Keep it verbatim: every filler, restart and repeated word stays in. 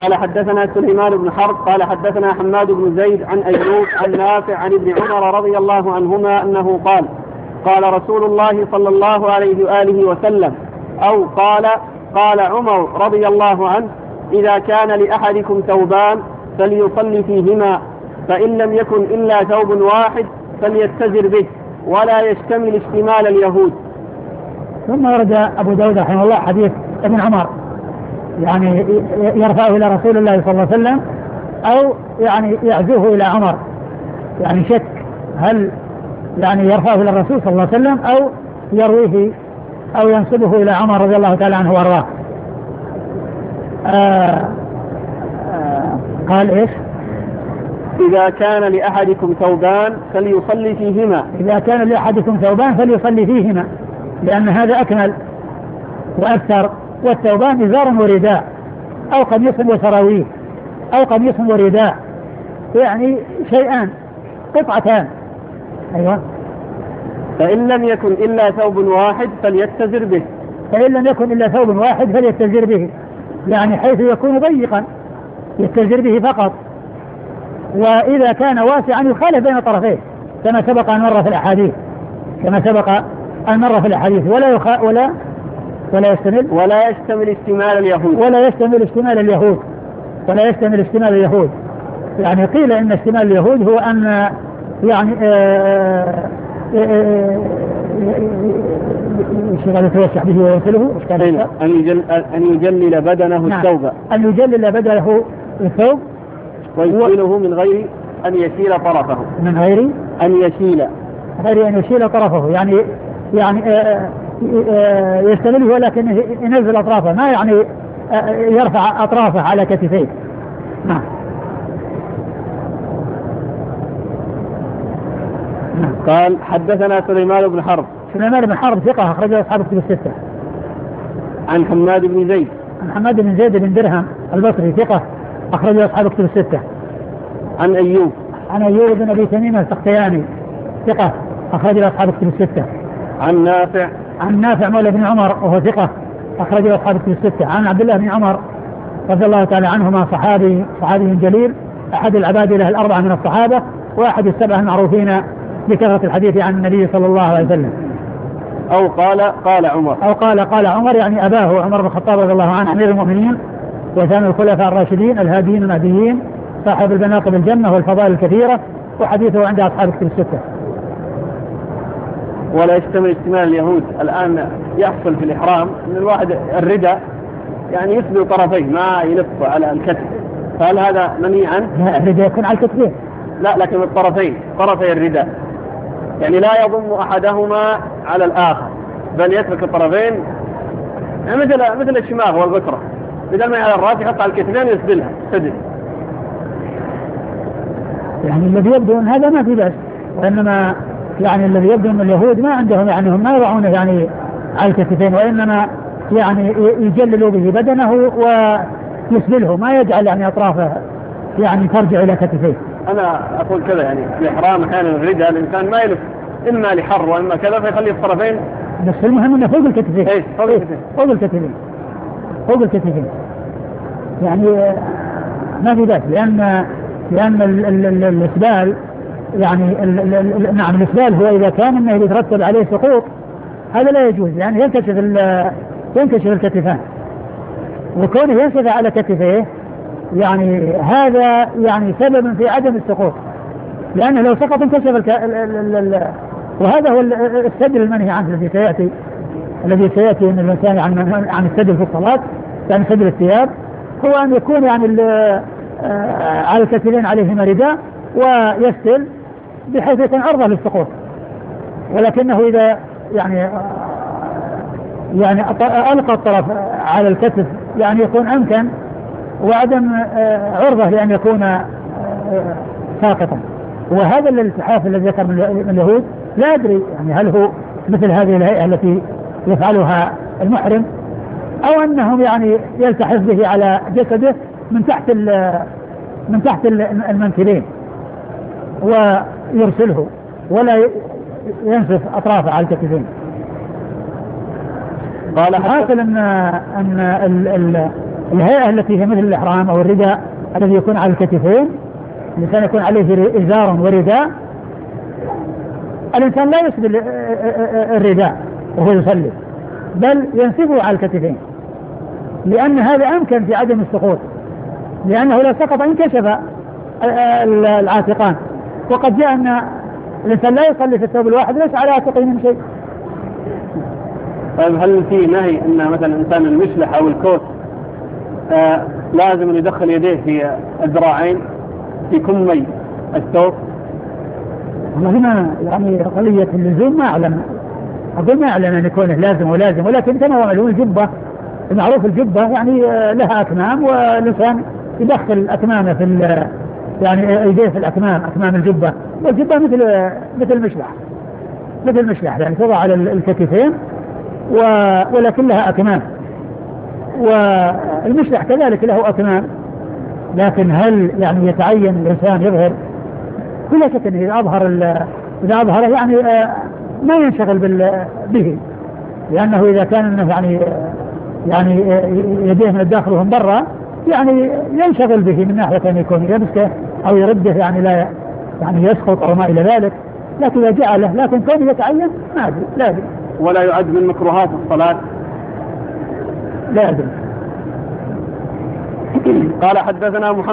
قال حدثنا سليمان بن حرب قال حدثنا حماد بن زيد عن أيوب عن نافع عن ابن عمر رضي الله عنهما أنه قال قال رسول الله صلى الله عليه وآله وسلم أو قال قال عمر رضي الله عنه إذا كان لأحدكم ثوبان فليصلي فيهما فإن لم يكن إلا ثوب واحد فليتزر به ولا يشتمل اشتمال اليهود. ثم ورد أبو داود رحمه الله حديث ابن عمر يعني يرفعه إلى رسول الله صلى الله عليه وسلم أو يعني يعزوه إلى عمر، يعني شك هل يعني يرفعه إلى الرسول صلى الله عليه وسلم أو يرويه أو ينسبه إلى عمر رضي الله تعالى عنه وارضاه. آه آه قال إيش؟ إذا كان لأحدكم ثوبان فليصلي فيهما. إذا كان لأحدكم ثوبان فليصلي فيهما، لأن هذا أكمل وأكثر. والثوبان إزار ورداء أو قميص وسراويل أو قميص ورداء، يعني شيئان قطعتان. أيوة. فإن لم يكن إلا ثوب واحد فليتزر به. فإن لم يكن إلا ثوب واحد فليتزر به، يعني حيث يكون ضيقا يتزر به فقط. وإذا كان واسعا يخالف بين طرفيه كما سبق أن مر في الأحاديث كما سبق أن مر في الأحاديث ولا يخ... ولا ولا يشتمل ولا يشتمل اشتمال اليهود ولا يشتمل اشتمال اليهود ولا يشتمل اشتمال اليهود. يعني قيل إن اشتمال اليهود هو أن يعني شغل يتوسع به وينسله أن يجل أن يجلل بدنه الثوب. نعم. أن يجلل بدنه الثوب ويشيله من غير أن يشيل طرفه من غير أن يشيل غير أن يشيل طرفه، يعني يعني يستمله ولكن ينزل أطرافه، ما يعني يرفع أطرافه على كتفيه. نعم. قال حدثنا سليمان بن حرب. سليمان بن حرب ثقة أخرجه أصحاب الكتب الستة. عن حماد بن زيد. عن حماد بن زيد بن درهم البصري ثقة أخرجه أصحاب الكتب الستة. عن أيوب. عن أيوب بن أبي تميم السختياني ثقة أخرجه أصحاب الكتب الستة. عن نافع. عن نافع مولى بن عمر وهو ثقة أخرجه أصحاب الكتب الستة. عن عبد الله بن عمر رضي الله تعالى عنهما صحابي صحابي جليل أحد العبادلة الأربعة من الصحابة وأحد السبعة المعروفين بكثرة الحديث عن النبي صلى الله عليه وسلم. أو قال قال عمر أو قال قال عمر يعني أباه عمر بن الخطاب رضي الله عنه أمير المؤمنين وثاني الخلفاء الراشدين الهاديين المهديين صاحب المناقب الجنة والفضائل الكثيرة، وحديثه عند أصحاب الكتب الستة. ولا يشتمل اشتمال اليهود. الآن يحصل في الإحرام أن الواحد الرداء يعني يسبل طرفيه ما يلف على الكتف، فهل هذا منهي عنه؟ لا، الرداء يكون على الكتفين. لا، لكن الطرفين طرفي الرداء يعني لا يضم أحدهما على الآخر بل يترك الطرفين، يعني مثل مثل الشماغ والبكرة، بدل ما على الرأس يحط على الكتفين ويسبلها سدل. يعني الذي يبدو أن هذا ما في بأس، وإنما يعني الذي يبدو أن اليهود ما عندهم يعني هم ما يضعونه يعني على الكتفين، وإنما يعني يجللوا به بدنه ويسبله، ما يجعل يعني أطرافه يعني ترجع إلى كتفيه. أنا أقول كذا يعني الإحرام أحيانا الرداء الإنسان ما يلف إما لحر وإما كذا فيخلي الطرفين، بس المهم أنه فوق الكتفين. إيه فوق الكتفين فوق الكتفين فوق الكتفين يعني ما في بأس، لأن لأن الإسبال يعني ال ال ال نعم الإسبال هو إذا كان أنه يترتب عليه سقوط هذا لا يجوز، يعني ينكشف ينكشف الكتفان، وكونه ينكشف على كتفيه يعني هذا يعني سبب في عدم السقوط، لأنه لو سقط انكشف ال ال ال وهذا هو السدل المنهي عنه الذي سيأتي الذي سيأتي من الإنسان عن عن السدل في الصلاة، يعني سدل الثياب هو أن يكون يعني على الكتفين عليهما رداء ويسدل بحيث يكون عرضة للسقوط، ولكنه إذا يعني يعني ألقى الطرف على الكتف يعني يكون أمكن وعدم عرضة لأن يكون ساقطا. وهذا الالتحاف الذي ذكر من اليهود لا أدري يعني هل هو مثل هذه الهيئة التي يفعلها المحرم أو أنهم يعني يلتحف به على جسده من تحت من تحت المنكبين ويرسله ولا ينسف أطرافه على الكتفين. قال حاصل أن أن ال ال الهيئة التي هي مثل الإحرام أو الرداء الذي يكون على الكتفين، الإنسان يكون عليه إزار ورداء، الإنسان لا يسبل الرداء وهو يصلي بل ينسبه على الكتفين، لأن هذا أمكن في عدم السقوط، لأنه لو سقط انكشف العاتقان. وقد جاء أن الإنسان لا يصلي في الثوب الواحد ليس على عاتقه من شيء. طيب هل في نهي أن مثلا إنسان المشلح أو الكوت آه لازم يدخل يديه في الذراعين في كمي الثوب؟ والله هنا يعني قضية اللزوم ما أعلم، أقول ما أعلم أن يكون لازم ولازم، ولكن كما هو معلوم الجبة المعروف الجبة يعني لها أكمام، والإنسان يدخل أكمامه في يعني يديه في الأكمام، أكمام الجبة، والجبة مثل مثل المشلح مثل المشلح يعني توضع على الكتفين ولكن لها أكمام، والمشلح كذلك له أكمام. لكن هل يعني يتعين الإنسان يظهر؟ كل شك إذا أظهر إذا أظهر يعني ما ينشغل به، لأنه إذا كان يعني يعني يديه من الداخل وهم برا يعني ينشغل به من ناحية أن يكون يمسكه أو يرده يعني لا يعني يسقط أو ما إلى ذلك. لكن إذا جعله لكن كون يتعين ما أدري لا أدري. ولا يعد من مكروهات الصلاة؟ لا أدري. قال حدثنا محمد